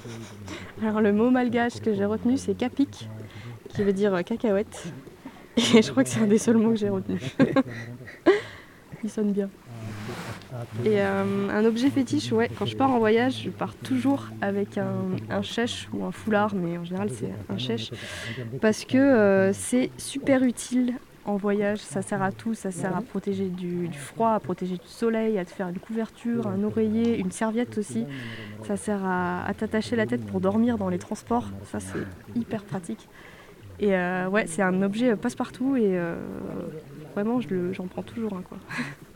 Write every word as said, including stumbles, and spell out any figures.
Alors le mot malgache que j'ai retenu c'est kapik, qui veut dire cacahuète. Et je crois que c'est un des seuls mots que j'ai retenu. Il sonne bien. Et euh, un objet fétiche, ouais, quand je pars en voyage, je pars toujours avec un, un chèche ou un foulard, mais en général c'est un chèche, parce que euh, c'est super utile en voyage, ça sert à tout, ça sert à protéger du, du froid, à protéger du soleil, à te faire une couverture, un oreiller, une serviette aussi. Ça sert à, à t'attacher la tête pour dormir dans les transports, ça c'est hyper pratique. Et euh, ouais, c'est un objet passe-partout et euh, vraiment je le, j'en prends toujours un quoi.